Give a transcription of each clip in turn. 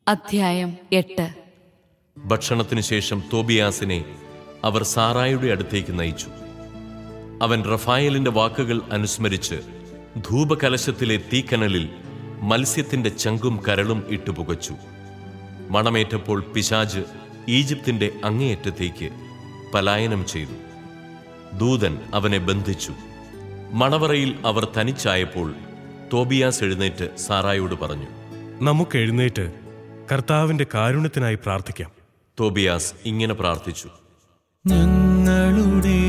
അധ്യായം 8. ഭക്ഷണത്തിനു ശേഷം തോബിയാസിനെ അവർ സാറായുടെ അടുത്തേക്ക് നയിച്ചു. അവൻ റഫായേലിന്റെ വാക്കുകൾ അനുസ്മരിച്ച് ധൂപകലശത്തിലെ തീക്കനലിൽ മത്സ്യത്തിന്റെ ചങ്കും കരളും ഇട്ടുപുകച്ചു. മണമേറ്റപ്പോൾ പിശാച് ഈജിപ്തിന്റെ അങ്ങേയറ്റത്തേക്ക് പലായനം ചെയ്തു. ദൂതൻ അവനെ ബന്ധിച്ചു. മണവറയിൽ അവർ തനിച്ചായപ്പോൾ തോബിയാസ് എഴുന്നേറ്റ് സാറായോട് പറഞ്ഞു, നമുക്ക് എഴുന്നേറ്റ് കർത്താവിന്റെ കാരുണ്യത്തിനായി പ്രാർത്ഥിക്കാം. തോബിയാസ് ഇങ്ങനെ പ്രാർത്ഥിച്ചു: ഞങ്ങളുടെ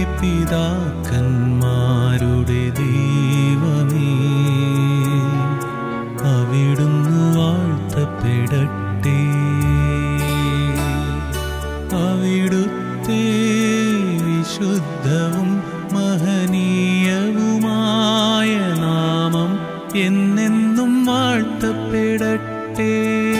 പിതാക്കന്മാരുടെ ദൈവമേ, അവിടുന്ന് വാഴ്ത്തപ്പെടട്ടെ. അവിടുത്തെ വിശുദ്ധവും മഹനീയവുമായ നാമം എന്നെന്നും വാഴ്ത്തപ്പെടട്ടെ.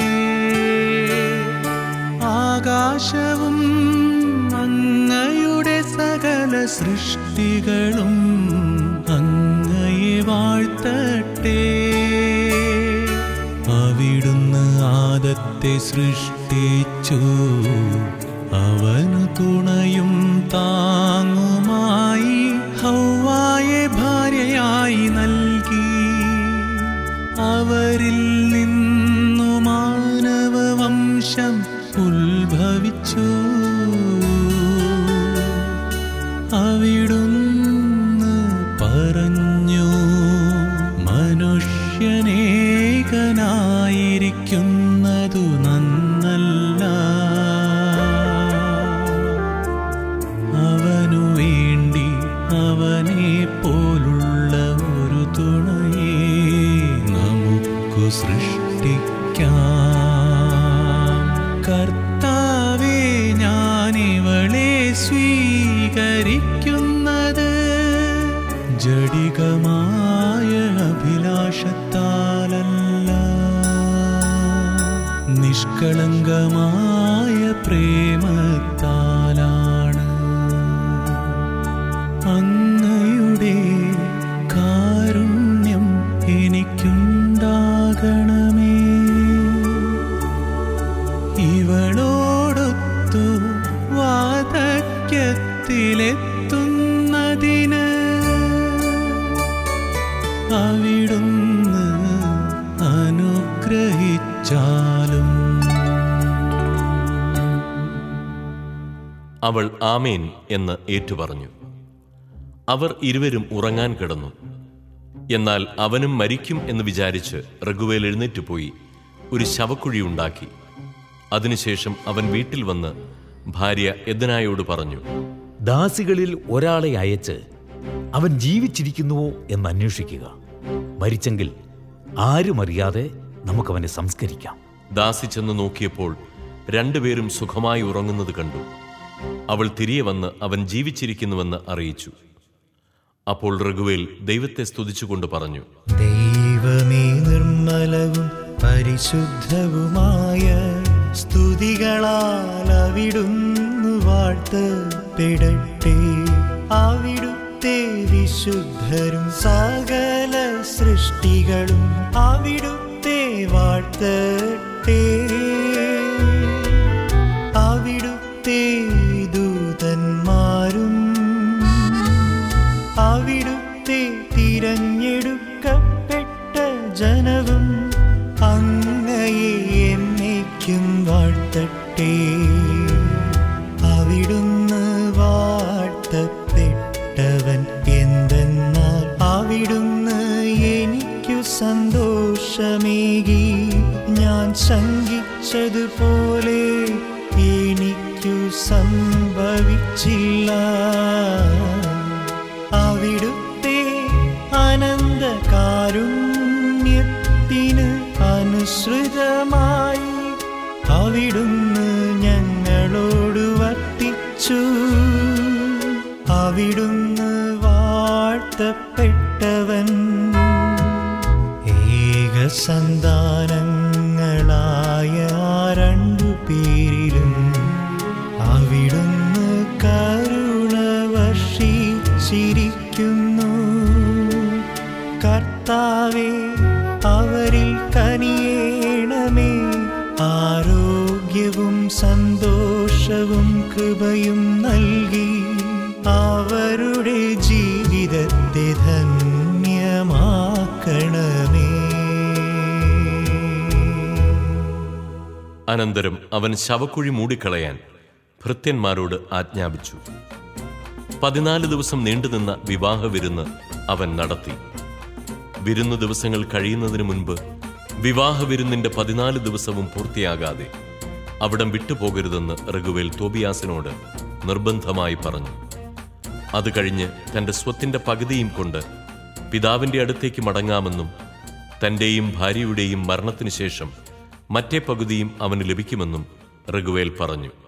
ആകാശവും അങ്ങയുടെ സകല സൃഷ്ടികളും അങ്ങയെ വാഴ്ത്തട്ടെ. അവിടുന്ന് ആദത്തെ സൃഷ്ടിച്ചു, അവനു തുണയും താങ്ങുമായി ഹവ്വായെ ഭാര്യയായി നൽകി. അവരിൽ നിന്നു മാനവവംശം ഉത്ഭവിച്ചു. അവിടുന്ന് പറഞ്ഞു, മനുഷ്യനേകനായിരിക്കുന്നതു നന്നല്ല. അവനു വേണ്ടി അവനെ പോലുള്ള ഒരു തുണയെ നമുക്കു സൃഷ്ടിക്കാം. കർത്താവേ, ഞാനിവളെ സ്വീകരിക്കുന്നത് ജഡികമായ അഭിലാഷത്താലല്ല, നിഷ്കളങ്കമായ പ്രേമത്താലാണ്. അങ്ങയുടെ കാരുണ്യം എനിക്കുണ്ടാകണമേ. ഇവളോടൊത്തു വാർദ്ധക്യത്തിലെത്തുന്നതിന് അവിടുന്ന് അനുഗ്രഹിച്ചാലും. അവൾ ആമേൻ എന്ന് ഏറ്റുപറഞ്ഞു. അവർ ഇരുവരും ഉറങ്ങാൻ കിടന്നു. എന്നാൽ അവനും മരിക്കും എന്ന് വിചാരിച്ച് റഗുവേൽ എഴുന്നേറ്റുപോയി ഒരു ശവക്കുഴി ഉണ്ടാക്കി. അതിനുശേഷം അവൻ വീട്ടിൽ വന്ന് ഭാര്യ എദ്നായോട് പറഞ്ഞു, ദാസികളിൽ ഒരാളെ അയച്ച് അവൻ ജീവിച്ചിരിക്കുന്നുവോ എന്ന് അന്വേഷിക്കുക. മരിച്ചെങ്കിൽ ആരും അറിയാതെ നമുക്കവനെ സംസ്കരിക്കാം. ദാസി ചെന്ന് നോക്കിയപ്പോൾ രണ്ടുപേരും സുഖമായി ഉറങ്ങുന്നത് കണ്ടു. അവൾ തിരികെ വന്ന് അവൻ ജീവിച്ചിരിക്കുന്നുവെന്ന് അറിയിച്ചു. അപ്പോൾ റഗുവേൽ ദൈവത്തെ സ്തുതിച്ചുകൊണ്ട് പറഞ്ഞു, ദൈവമേ, നിർമ്മലവും പരിശുദ്ധവുമായ സ്തുതികളാൽ അവിടുന്ന് വാഴ്ത്തപ്പെടട്ടെ. അവിടുത്തെ വിശുദ്ധരും സകല സൃഷ്ടികളും അവിടുത്തെ വാഴ്ത്തട്ടെ. അവിടുത്തെ ദൂതന്മാരും അവിടുത്തെ തിരഞ്ഞെടുക്കപ്പെട്ട ജനവും അങ്ങയെ എന്നേക്കും വാഴ്ത്തട്ടെ. അവിടുന്ന് വാഴ്ത്തപ്പെട്ടവൻ എന്തെന്നാൽ അവിടുന്ന് എനിക്കു സന്തോഷമേകി. ഞാൻ ശങ്കിച്ചതുപോലെ എനിക്കു സംഭവിച്ചില്ല. അവിടുത്തെ അനന്തകാരുണ്യത്തിന് അനുസൃതമായി അവിടുന്ന് ഞങ്ങളോട് വർത്തിച്ചു. അവിടുന്ന് വാഴ്ത്തപ്പെട്ടവൻ. ഏകസന്താനങ്ങളായ രണ്ടു പേരിലും അവിടുന്ന് കരുണ വർഷിച്ചിരിക്കുന്നു. കർത്താവേ, അവരിൽ കനിയേണമേ. സന്തോഷവും കൃപയും നൽകി അവരുടെ ജീവിതത്തെ ധന്യമാക്കണമേ. അനന്തരം അവൻ ശവക്കുഴി മൂടിക്കളയാൻ ഭൃത്യന്മാരോട് ആജ്ഞാപിച്ചു. 14 ദിവസം നീണ്ടുനിന്ന വിവാഹ വിരുന്ന് അവൻ നടത്തി. വിരുന്നു ദിവസങ്ങൾ കഴിയുന്നതിന് മുൻപ് വിവാഹ വിരുന്നിന്റെ 14 ദിവസവും പൂർത്തിയാകാതെ അവിടം വിട്ടുപോകരുതെന്ന് റഗുവേൽ തോബിയാസിനോട് നിർബന്ധമായി പറഞ്ഞു. അത് കഴിഞ്ഞ് തന്റെ സ്വത്തിന്റെ പകുതിയും കൊണ്ട് പിതാവിന്റെ അടുത്തേക്ക് മടങ്ങാമെന്നും തന്റെയും ഭാര്യയുടെയും മരണത്തിനു ശേഷം മറ്റേ പകുതിയും അവന് ലഭിക്കുമെന്നും റഗുവേൽ പറഞ്ഞു.